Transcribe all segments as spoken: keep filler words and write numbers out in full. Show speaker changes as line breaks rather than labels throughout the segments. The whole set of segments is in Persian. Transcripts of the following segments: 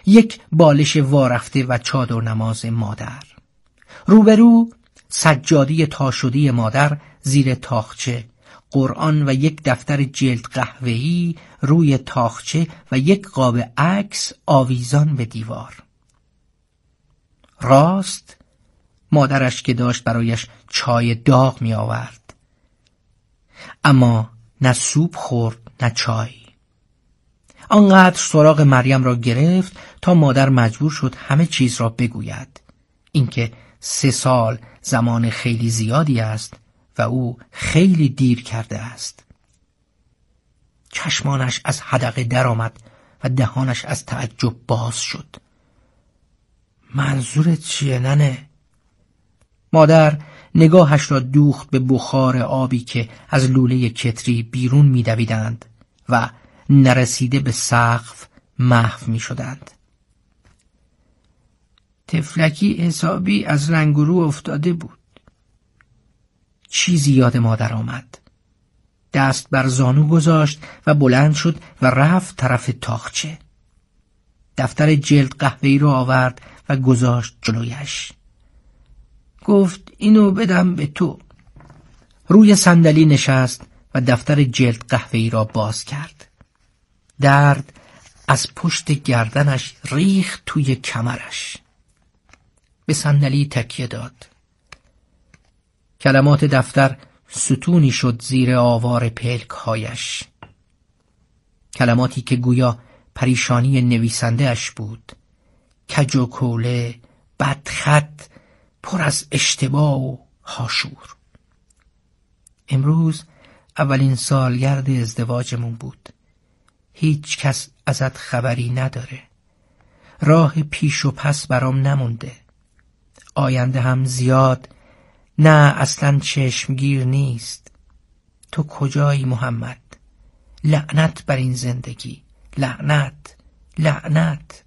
یک بالش وارفته و چادر نماز مادر. روبرو سجاده تاشدی مادر زیر تاخچه، قرآن و یک دفتر جلد قهوه‌ای روی تاخچه و یک قاب عکس آویزان به دیوار. راست مادرش که داشت برایش چای داغ می آورد، اما نه سوپ خورد نه چای. آنقدر سراغ مریم را گرفت تا مادر مجبور شد همه چیز را بگوید. اینکه سه سال زمان خیلی زیادی است و او خیلی دیر کرده است. چشمانش از حدقه در آمد و دهانش از تعجب باز شد. منظورت چیه ننه؟ مادر نگاهش را دوخت به بخار آبی که از لوله کتری بیرون می دویدند و نرسیده به سقف محو می شدند. تفلکی حسابی از رنگ و رو افتاده بود. چیزی یاد مادر آمد. دست بر زانو گذاشت و بلند شد و رفت طرف تاخچه. دفتر جلد قهوه‌ای را آورد و گذاشت جلویش. گفت اینو بدم به تو. روی صندلی نشست و دفتر جلد قهوه‌ای را باز کرد. درد از پشت گردنش ریخت توی کمرش. به صندلی تکیه داد. کلمات دفتر ستونی شد زیر آوار پلک‌هایش. کلماتی که گویا پریشانی نویسنده اش بود. کج و کوله، بدخط، پر از اشتباه و حاشور. امروز اولین سالگرد ازدواجمون بود. هیچ کس ازت خبری نداره. راه پیش و پس برام نمونده. آینده هم زیاد نه اصلا چشمگیر نیست. تو کجایی محمد؟ لعنت بر این زندگی، لعنت، لعنت.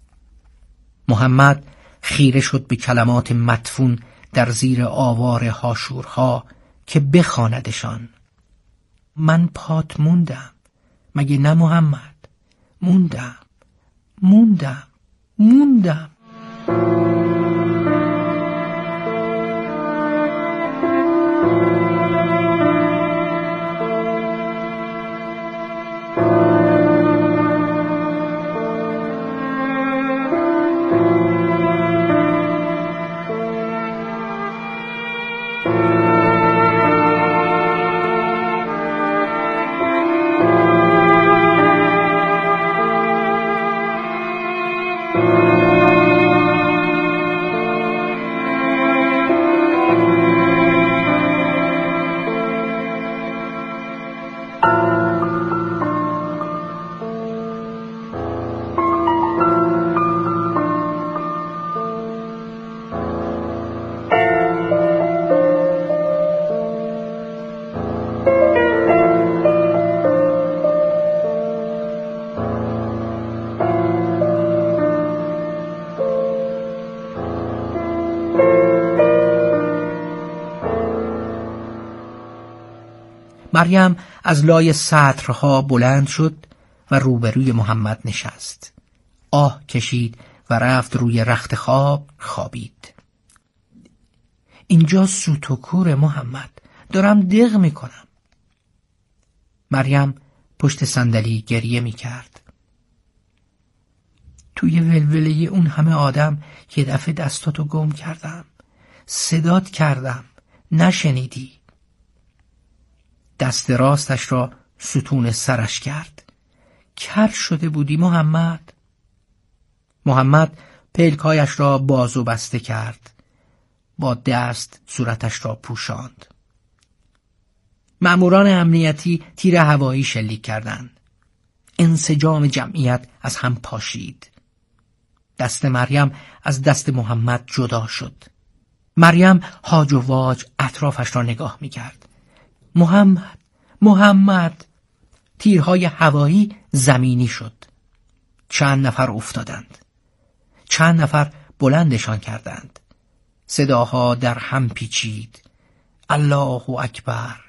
محمد خیره شد به کلمات مدفون در زیر آوار حاشورها که بخواندشان. من پات موندم، مگه نه محمد؟ موندم، موندم، موندم. مریم از لای سطرها بلند شد و روبروی محمد نشست. آه کشید و رفت روی رخت خواب خوابید. اینجا سوت و کور محمد، دارم دق میکنم. مریم پشت صندلی گریه میکرد. توی ولوله اون همه آدم یه دفعه دستاتو گم کردم. صدات کردم، نشنیدی. دست راستش را ستون سرش کرد. کر شده بودی محمد. محمد پلکایش را باز و بسته کرد. با دست صورتش را پوشاند. مأموران امنیتی تیر هوایی شلیک کردند. انسجام جمعیت از هم پاشید. دست مریم از دست محمد جدا شد. مریم هاج و واج اطرافش را نگاه می کرد. محمد، محمد. تیرهای هوایی زمینی شد. چند نفر افتادند. چند نفر بلندشان کردند. صداها در هم پیچید. الله اکبر.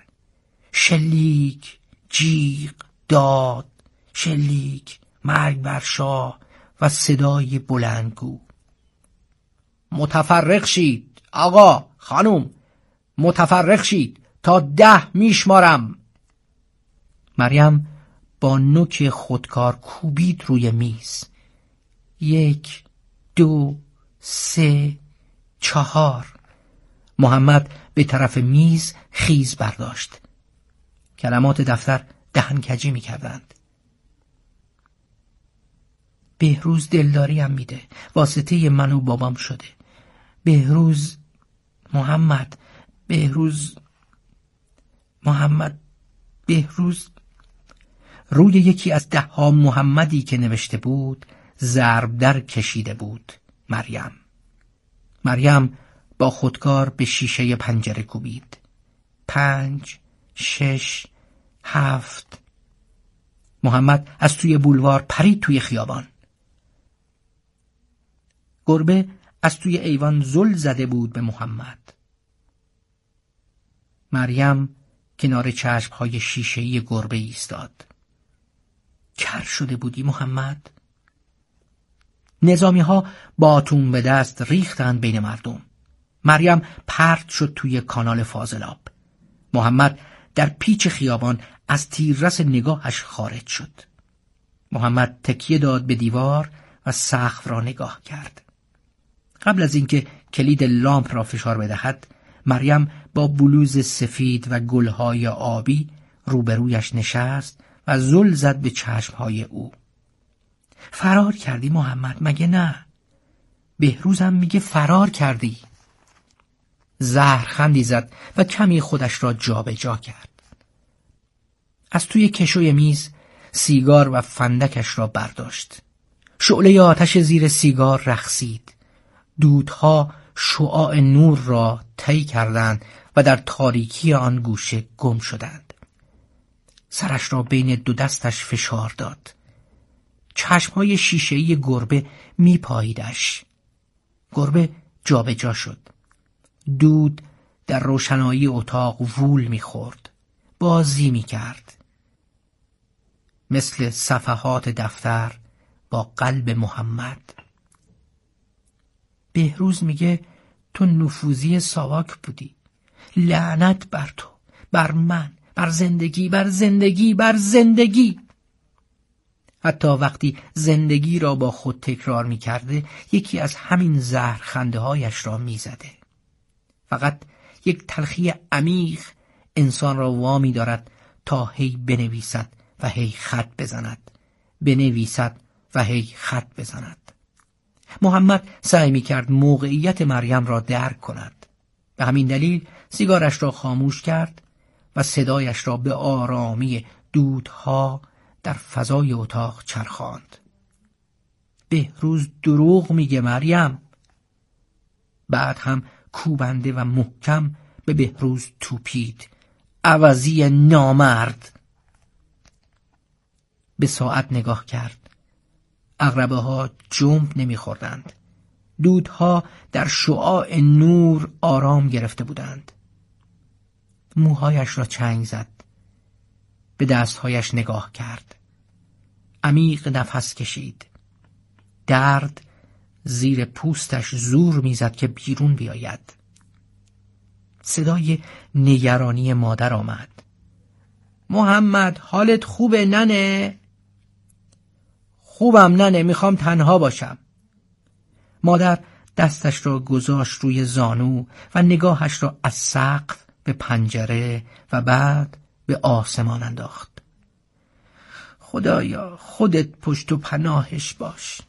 شلیک، جیغ، داد، شلیک، مرگ بر شاه، و صدای بلندگو: متفرق شید آقا، خانم، متفرق شید تا ده میشمارم. مریم با نوک خودکار کوبید روی میز. یک، دو، سه، چهار. محمد به طرف میز خیز برداشت. کلمات دفتر دهنکجی می کردند. بهروز دلداری هم میده، واسطه من و بابام شده. بهروز، محمد، بهروز، محمد، بهروز. روی یکی از ده ها محمدی که نوشته بود ضرب در کشیده بود مریم. مریم با خودکار به شیشه پنجره کوبید. پنج، شش، هفت. محمد از توی بولوار پرید توی خیابان. گربه از توی ایوان زل زده بود به محمد. مریم کنار چشمهای شیشه‌ای گربه ایستاد. کر شده بودی محمد؟ نظامی ها باتون به دست ریختند بین مردم. مریم پرت شد توی کانال فاضلاب. محمد در پیچ خیابان از تیررس نگاهش خارج شد. محمد تکیه داد به دیوار و سقف را نگاه کرد. قبل از اینکه کلید لامپ را فشار بدهد، مریم با بلوز سفید و گلهای آبی روبرویش نشست و زل زد به چشمهای او. فرار کردی محمد، مگه نه؟ بهروزم میگه فرار کردی. زهرخندی زد و کمی خودش را جابجا جا کرد. از توی کشوی میز سیگار و فندکش را برداشت. شعله آتش زیر سیگار رقصید. دودها شعاع نور را طی کردند و در تاریکی آن گوشه گم شدند. سرش را بین دو دستش فشار داد. چشمهای شیشه‌ای گربه میپاییدش. گربه جابجا جا شد. دود در روشنایی اتاق وول میخورد. بازی میکرد. مثل صفحات دفتر با قلب محمد. بهروز میگه تو نفوذی ساواک بودی. لعنت بر تو، بر من، بر زندگی، بر زندگی، بر زندگی. حتی وقتی زندگی را با خود تکرار میکرده، یکی از همین زهرخنده هایش را میزده. فقط یک تلخی عمیق انسان را وامی دارد تا هی بنویسد و هی خط بزند، بنویسد و هی خط بزند. محمد سعی می‌کرد موقعیت مریم را درک کند. به همین دلیل سیگارش را خاموش کرد و صدایش را به آرامی دودها در فضای اتاق چرخاند. بهروز دروغ میگه مریم. بعد هم کوبنده و محکم به بهروز توپید. عوضی نامرد. به ساعت نگاه کرد. عقربه ها جنب نمیخوردند. دودها در شعاع نور آرام گرفته بودند. موهایش را چنگ زد. به دستهایش نگاه کرد. عمیق نفس کشید. درد زیر پوستش زور میزد که بیرون بیاید. صدای نگرانی مادر آمد. محمد حالت خوبه ننه؟ خوبم ننه، میخوام تنها باشم. مادر دستش را گذاشت روی زانو و نگاهش را از سقف به پنجره و بعد به آسمان انداخت. خدایا خودت پشت و پناهش باش.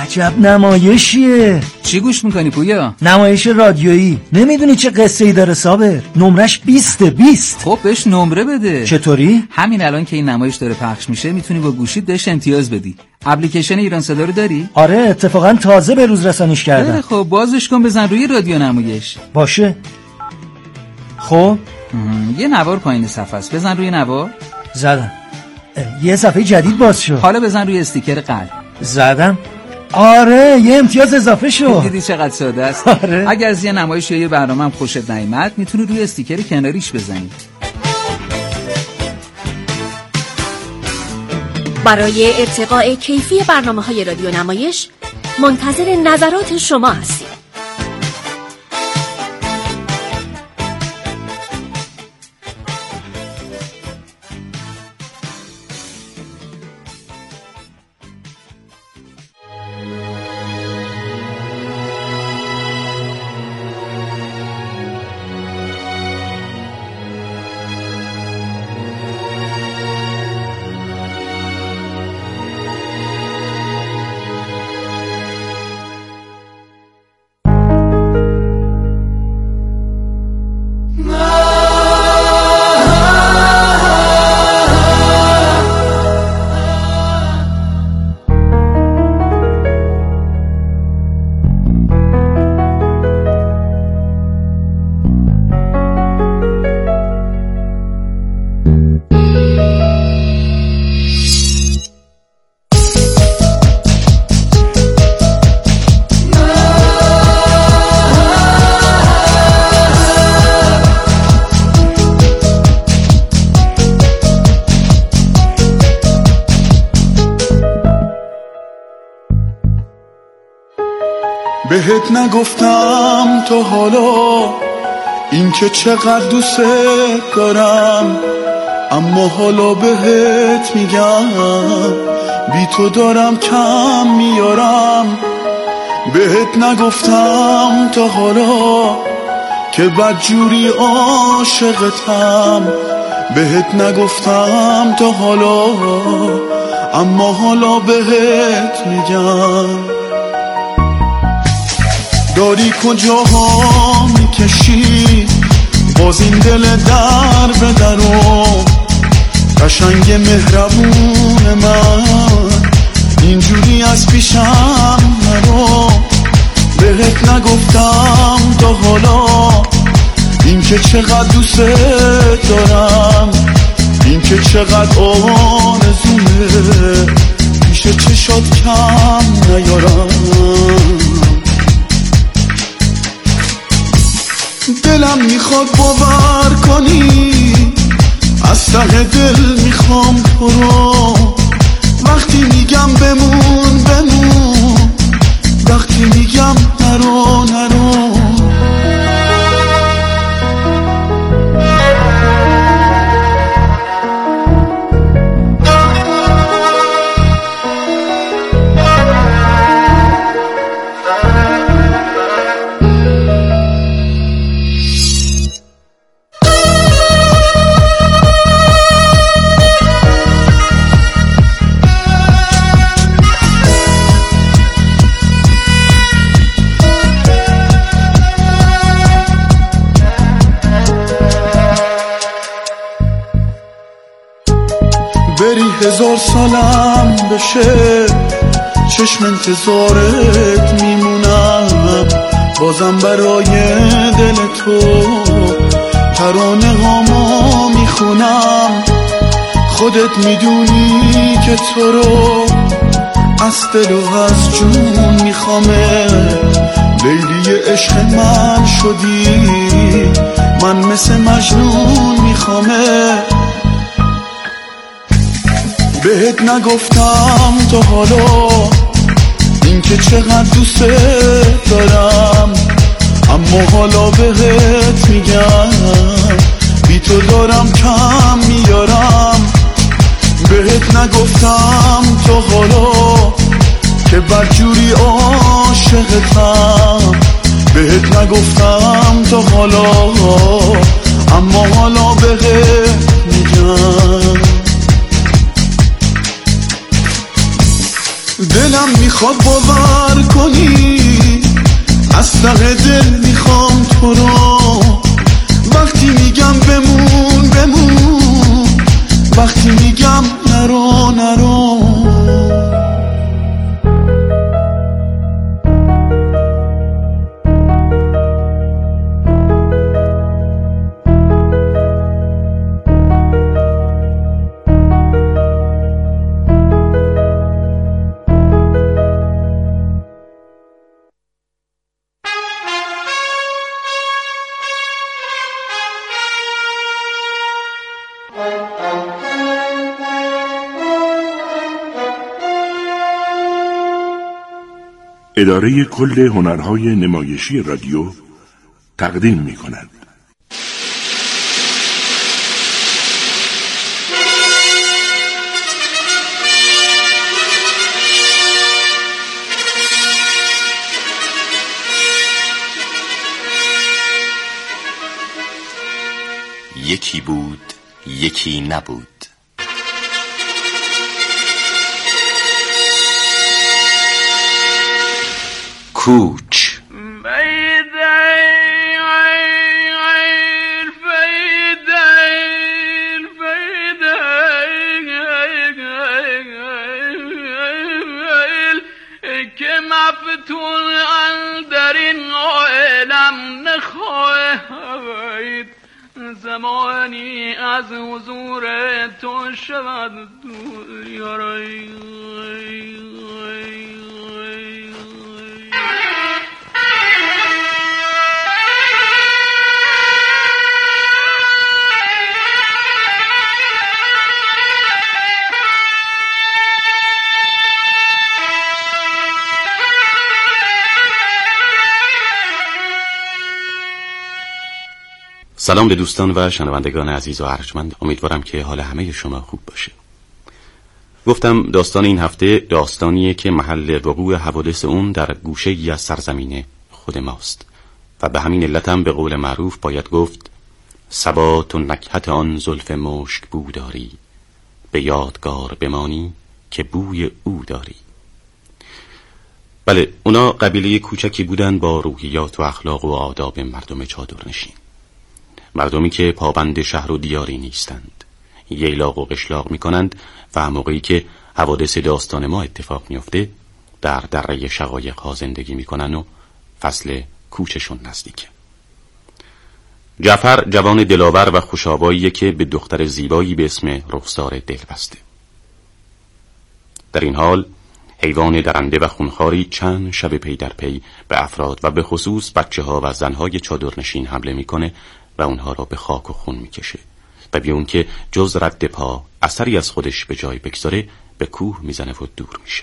عجب نمایشیه.
چی گوش میکنی پویا؟
نمایش رادیویی. نمیدونی چه قصه ای داره صابر؟ نمرش بیسته بیست.
خب بهش نمره بده.
چطوری؟
همین الان که این نمایش داره پخش میشه میتونی با گوشیت بهش امتیاز بدی. اپلیکیشن ایران صدا رو داری؟
آره اتفاقا تازه به روز رسانیش کردم.
خب بازش کن بزن روی رادیو نمایش.
باشه. خب
یه نوار پایین صفحه است، بزن روی نوار.
زدم. یه صفحه جدید باز شد.
حالا بزن روی استیکر قلب.
زدم. آره یه امتیاز اضافه شد.
دیدی چقدر ساده است؟
آره.
اگر از یه نمایش یا یه برنامه هم خوشت نیامد میتونی روی استیکر کناریش بزنی.
برای ارتقاء کیفی برنامه‌های رادیو نمایش منتظر نظرات شما هستیم.
بهت نگفتم تا حالا این که چقدر دوست دارم، اما حالا بهت میگم بی تو دارم کم میارم. بهت نگفتم تا حالا که بدجوری عاشقتم، بهت نگفتم تا حالا اما حالا بهت میگم. داری کجاها میکشی باز این دل در به درو، قشنگ مهربون من اینجوری از پیشم نرو. بهت نگفتم تا حالا این که چقدر دوست دارم، این که چقدر آرزومه پیش چشات کم نیارم. دلم میخواد باور کنی از ته دل میخوام تو رو، وقتی میگم بمون بمون، وقتی میگم نرو نرو. بری هزار سالم بشه چشم انتظارت میمونم، بازم برای دل تو ترانه هامو میخونم. خودت میدونی که تو رو از دل و از جون میخوامه، لیلی عشق من شدی من مثل مجنون میخوامه. بهت نگفتم تا حالا این که چقدر دوست دارم، اما حالا بهت میگم بی تو دارم کم میارم. بهت نگفتم تا حالا که بدجوری عاشقتم، بهت نگفتم تا حالا اما حالا بهت میگم. دلم میخواد باور ته دل میخوام تو رو، وقتی میگم بمون بمون، وقتی میگم نرو نرو.
اداره کل هنرهای نمایشی رادیو تقدیم می کند.
یکی بود یکی نبود. کوچ.
که مفتون در این عالم نخواهید، زمانی از حضور تو شود دور یارای.
سلام به دوستان و شنوندگان عزیز و ارجمند. امیدوارم که حال همه شما خوب باشه. گفتم داستان این هفته داستانیه که محل وقوع حوادث اون در گوشه ای از سرزمین خود ماست و به همین علتم به قول معروف باید گفت ثبات و نکهت آن زلف مشک بو داری، به یادگار بمانی که بوی او داری. بله، اونا قبیله کوچکی بودن با روحیات و اخلاق و آداب مردم چادرنشین، مردمی که پابند شهر و دیاری نیستند، ییلاق و قشلاق میکنند و موقعی که حوادث داستان ما اتفاق میفته در دره شقایق ها زندگی میکنن و فصل کوچشون نزدیکه. جعفر جوان دلاور و خوشاباییه که به دختر زیبایی به اسم رخسار دل بسته. در این حال حیوان درنده و خونخواری چند شب پی در پی به افراد و به خصوص بچه ها و زنهای چادرنشین حمله میکنه و اونها را به خاک و خون میکشه و بی اون که جز رد پا اثری از خودش به جای بگذاره به کوه میزنه و دور میشه.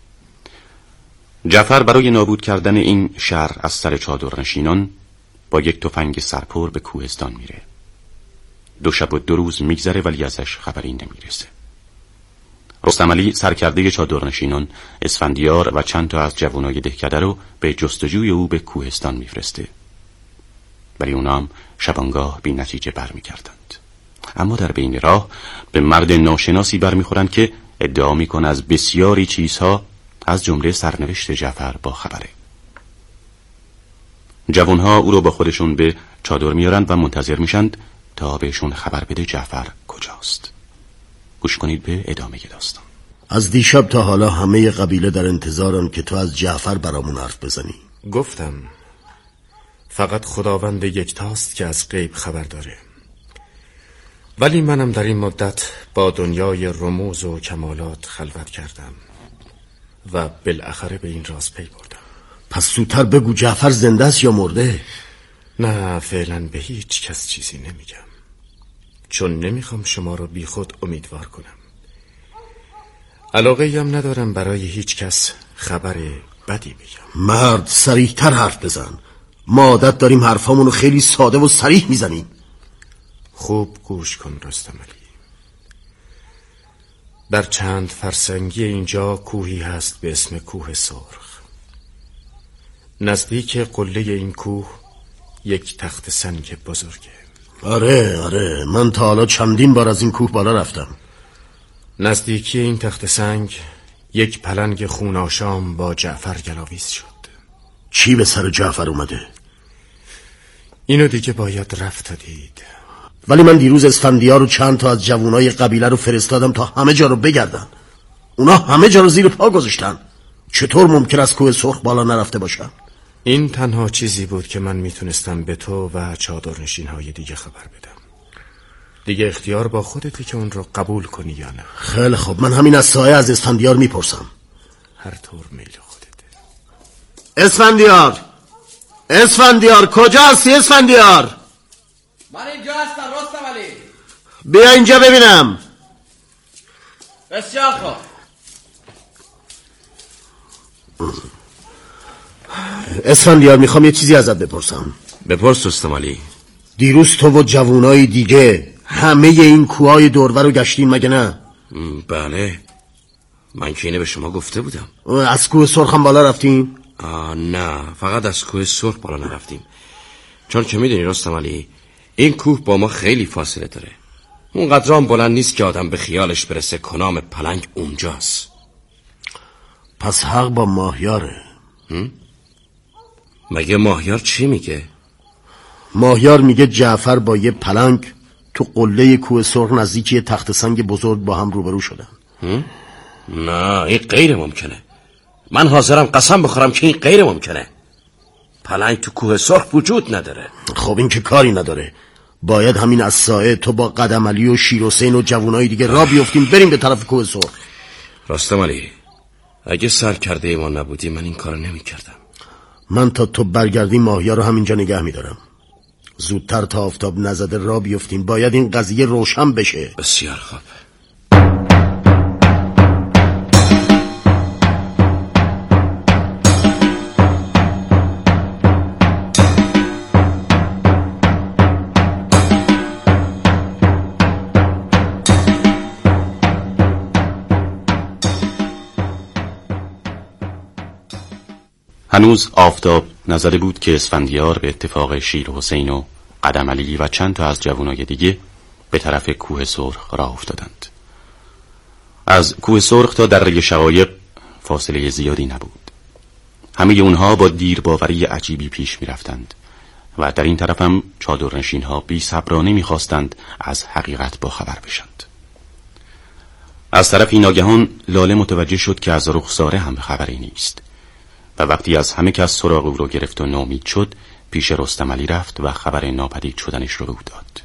جعفر برای نابود کردن این شر از سر چادرنشینان با یک تفنگ سرپر به کوهستان میره. دو شب و دو روز میگذره ولی ازش خبری نمیرسه. رستم علی سرکرده چادرنشینان اسفندیار و چند تا از جوانای دهکده رو به جستجوی او به کوهستان میفرسته، ولی اونا هم شبانگاه بی نتیجه برمیگردند. اما در بین راه به مرد ناشناسی برمیخورند که ادعا میکنه از بسیاری چیزها از جمله سرنوشت جعفر با خبره. جوانها او رو با خودشون به چادر میارند و منتظر میشند تا بهشون خبر بده جعفر کجاست. گوش کنید به ادامه داستان.
از دیشب تا حالا همه قبیله در انتظارن که تو از جعفر برامون حرف بزنی.
گفتم فقط خداوند یکتاست که از غیب خبر داره، ولی منم در این مدت با دنیای رموز و کمالات خلوت کردم و بالاخره به این راز پی بردم.
پس زودتر بگو جعفر زنده است یا مرده؟
نه، فعلا به هیچ کس چیزی نمیگم، چون نمیخوام شما رو بی خود امیدوار کنم. علاقه‌ای هم ندارم برای هیچ کس خبر بدی بگم.
مرد صریح‌تر حرف بزن. ما عادت داریم حرفامونو خیلی ساده و صریح میزنیم.
خوب گوش کن رستم علی. در چند فرسنگی اینجا کوهی هست به اسم کوه سرخ. نزدیک قله این کوه یک تخت سنگ بزرگه.
آره آره، من تا حالا چندین بار از این کوه بالا رفتم.
نزدیکی این تخت سنگ یک پلنگ خوناشام با جعفر گلاویز شد.
چی به سر جعفر اومده؟
اینو دیگه باید رفت تا دید.
ولی من دیروز اسفندیار رو چند تا از جوانای قبیله رو فرستادم تا همه جا رو بگردن. اونا همه جا رو زیر پا گذاشتن. چطور ممکن است کوه سرخ بالا نرفته باشن؟
این تنها چیزی بود که من میتونستم به تو و چادرنشین های دیگه خبر بدم. دیگه اختیار با خودتی که اون رو قبول کنی یا نه.
خیلی خوب، من همین از سایه از اسفندیار میپرسم.
هر طور میل خودته.
اسفندیار اسفندیار کجا هستی اسفندیار؟
من اینجا هستم رستم علی.
بیا اینجا ببینم.
بسیار خوب.
اسفندیار میخوام یه چیزی ازت بپرسم.
بپرس رستم علی.
دیروز تو و جوانای دیگه همه این کوههای دورور رو گشتین مگه نه؟
بله، من که اینه به شما گفته بودم.
از کوه سرخ هم بالا رفتین؟
آه نه، فقط از کوه سرخ بالا نرفتیم. چون که میدونی رستم علی، این کوه با ما خیلی فاصله داره. اون قدرام بلند نیست که آدم به خیالش برسه کنام پلنگ اونجاست.
پس حق با ماهیاره.
مگه ماهیار چی میگه؟
ماهیار میگه جعفر با یه پلنگ تو قله کوه سرخ نزدیک یه تخت سنگ بزرگ با هم روبرو شدن.
نه، این غیر ممکنه. من حاضرم قسم بخورم که این غیر ممکنه. پلنگ تو کوه سرخ وجود نداره.
خب این که کاری نداره. باید همین از سایه تو با قدم علی و شیر حسین و جوانای دیگه را بیفتیم بریم به طرف کوه سرخ.
رستم علی، اگه سر کرده ای ما نبودی من این کار نمی کردم.
من تا تو برگردی ماهیار رو همینجا نگه میدارم. زودتر تا آفتاب نزده را بیفتیم. باید این قضیه روشن بشه.
بسیار خوب. هنوز آفتاب نزده بود که اسفندیار به اتفاق شیر حسین و قدم علی و چند تا از جوانای دیگه به طرف کوه سرخ راه افتادند. از کوه سرخ تا دره شقایق فاصله زیادی نبود. همه اونها با دیر باوری عجیبی پیش می رفتند و در این طرف هم چادرنشین ها بی صبرانه می خواستند از حقیقت با خبر بشند. از طرفی ناگهان لاله متوجه شد که از رخساره هم خبری نیست و وقتی از همه کس سراغ او رو گرفت و ناامید شد پیش رستم علی رفت و خبر ناپدید شدنش رو به او داد.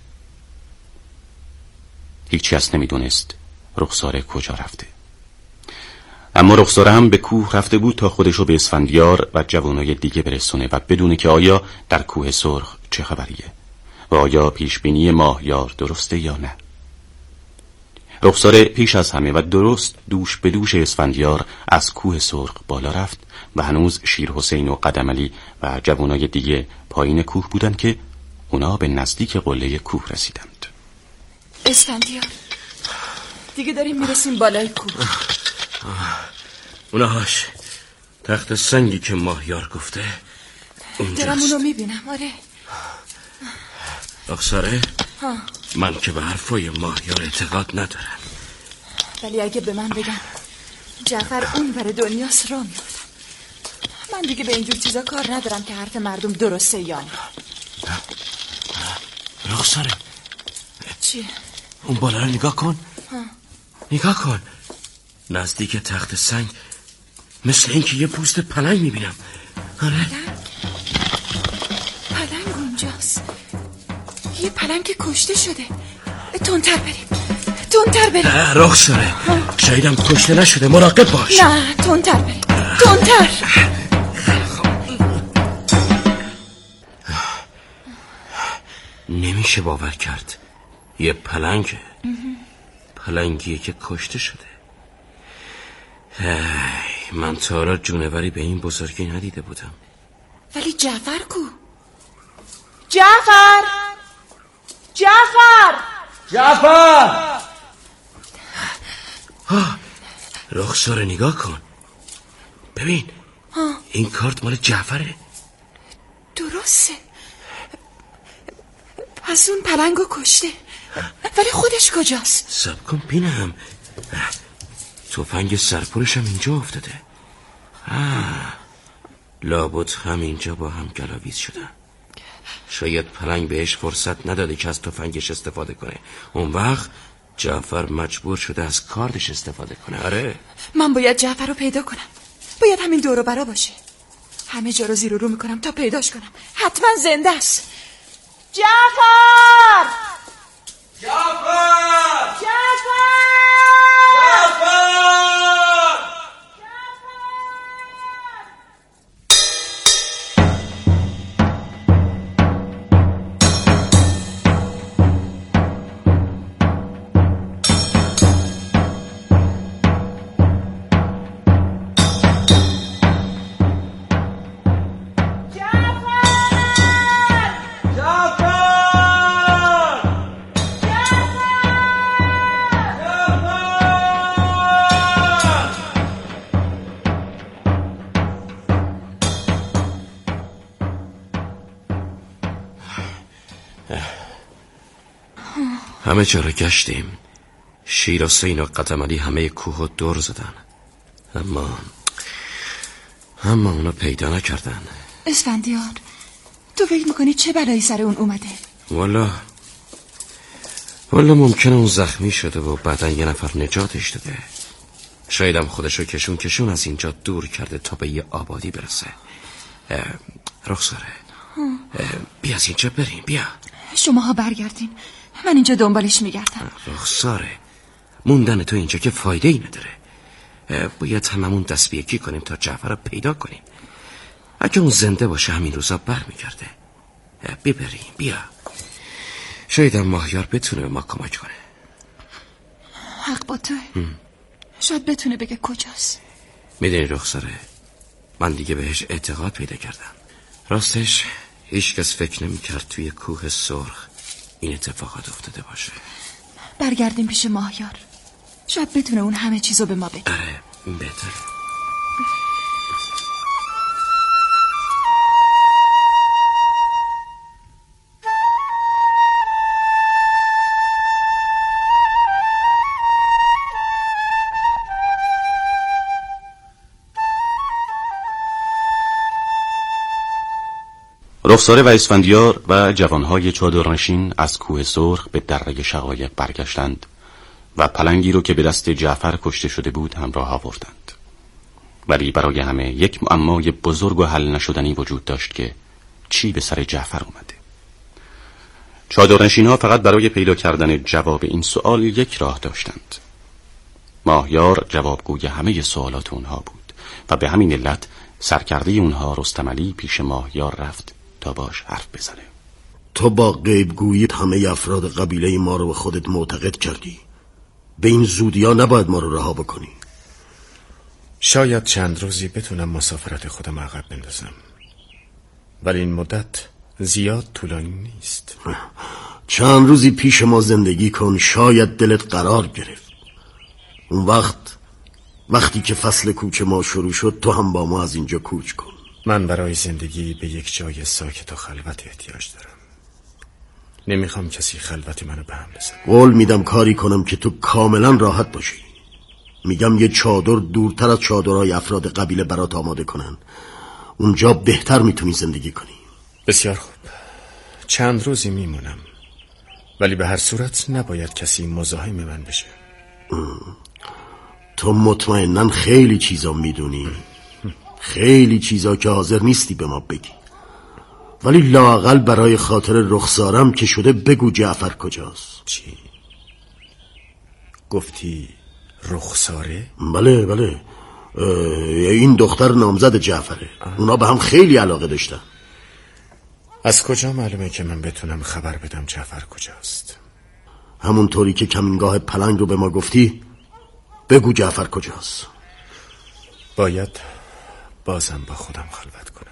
هیچ کس نمیدونست رخساره کجا رفته، اما رخساره هم به کوه رفته بود تا خودشو به اسفندیار و جوانای دیگه برسونه و بدونه که آیا در کوه سرخ چه خبریه و آیا پیشبینی ماهیار درسته یا نه. رخساره پیش از همه و درست دوش به دوش اسفندیار از کوه سرخ بالا رفت و هنوز شیر حسین و قدم علی و جوانای دیگه پایین کوه بودن که اونا به نزدیک قله کوه رسیدند.
اسفندیار، دیگه داریم میرسیم بالای کوه.
اونهاش تخت سنگی که ماهیار گفته اونجاست.
دارم اونو میبینم. آره
رخساره، من که به حرفای ماهیار اعتقاد ندارم،
ولی اگه به من بگن جعفر اون ور دنیاست را میفتم. من دیگه به اینجور چیزا کار ندارم که حرف مردم درسته یا نه.
رخساره،
چیه؟
اون بالا رو نگاه کن.
ها.
نگاه کن، نزدیک تخت سنگ مثل اینکه یه پوست پلنگ میبینم. آره
پلنگ؟ پلنگ اونجاست. یه پلنگ که کشته شده. تندتر بریم، تندتر بریم.
رخساره، شایدم کشته نشده، مراقب باش.
نه، تندتر بریم، تندتر.
نمیشه باور کرد یه پلنگه. پلنگیه که کشته شده. هی، من تا حالا جونوری به این بزرگی ندیده بودم.
ولی جعفر کو؟ جعفر! جعفر!
جعفر!
رخساره نگاه کن، ببین.
ها.
این کارت مال جعفره.
درسته. پس اون پلنگو کشته، ولی خودش کجاست؟
سب کن بینم. تفنگ سرپرشم اینجا افتاده. آه.
لابد همینجا با هم گلاویز شدن. شاید پلنگ بهش فرصت نداده که از تفنگش استفاده کنه. اون وقت جعفر مجبور شده از کاردش استفاده کنه. آره
من باید جعفر رو پیدا کنم. باید همین دور و برا باشه. همه جا رو زیر و رو میکنم تا پیداش کنم. حتما زنده است. جعفر!
جعفر!
جعفر!
جعفر!
همه جا رو گشتیم. شیر و سین و قدمالی همه کوه و دور زدن، اما اما اونو پیدا نکردن.
اسفندیار، تو فکر میکنی چه بلایی سر اون اومده؟
والا والا ممکنه اون زخمی شده و بعدن یه نفر نجاتش داده. شایدم خودشو کشون کشون از اینجا دور کرده تا به یه آبادی برسه. رخساره، بیا از اینجا بریم. بیا
شماها برگردین، من اینجا دنبالش میگردم.
رخساره، موندن تو اینجا که فایده ای نداره. باید هممون دست به یکی کنیم تا جعفر رو پیدا کنیم. اگه اون زنده باشه همین روزا بر میگرده. ببریم، بیا. شاید هم ماهیار بتونه به ما کمک کنه.
حق با توه. شاید بتونه بگه کجاست.
میدونی رخساره، من دیگه بهش اعتقاد پیدا کردم. راستش هیچ کس فکر نمی‌کرد توی کوه سرخ این اتفاقات افتاده باشه.
برگردیم پیش ماهیار، شاید بتونه اون همه چیزو به ما بگه.
آره بهتره.
رخساره و اسفندیار و جوانهای چادرنشین از کوه سرخ به دره شقایق برگشتند و پلنگی رو که به دست جعفر کشته شده بود همراه آوردند. ولی برای همه یک معمای بزرگ و حل نشدنی وجود داشت که چی به سر جعفر اومده. چادرنشین‌ها فقط برای پیدا کردن جواب این سوال یک راه داشتند. ماهیار جوابگوی همه سوالات اونها بود و به همین علت سرکرده اونها رستم علی پیش ماهیار رفت تا باش حرف بزنه.
تو با غیبگوییت همه افراد قبیله ما رو به خودت معتقد کردی. به این زودی ها نباید ما رو رها بکنی.
شاید چند روزی بتونم مسافرت خودم عقب بندازم، ولی این مدت زیاد طولانی نیست.
چند روزی پیش ما زندگی کن، شاید دلت قرار گرفت. اون وقت وقتی که فصل کوچ ما شروع شد تو هم با ما از اینجا کوچ کن.
من برای زندگی به یک جای ساکت و خلوت احتیاج دارم. نمیخوام کسی خلوت منو به هم بزنه.
قول میدم کاری کنم که تو کاملا راحت باشی. میگم یه چادر دورتر از چادرهای افراد قبیله برات آماده کنن. اونجا بهتر میتونی زندگی کنی.
بسیار خوب، چند روزی میمونم، ولی به هر صورت نباید کسی مزاحم من بشه.
ام. تو مطمئنن خیلی چیزا میدونی، خیلی چیزا که حاضر نیستی به ما بگی، ولی لااقل برای خاطر رخسارم که شده بگو جعفر کجاست.
چی؟ گفتی رخساره؟
بله بله، این دختر نامزد جعفره. اونا به هم خیلی علاقه داشتن.
از کجا معلومه که من بتونم خبر بدم جعفر کجاست؟
همونطوری که کمینگاه پلنگ رو به ما گفتی بگو جعفر کجاست.
باید بازم با خودم خلوت کنم.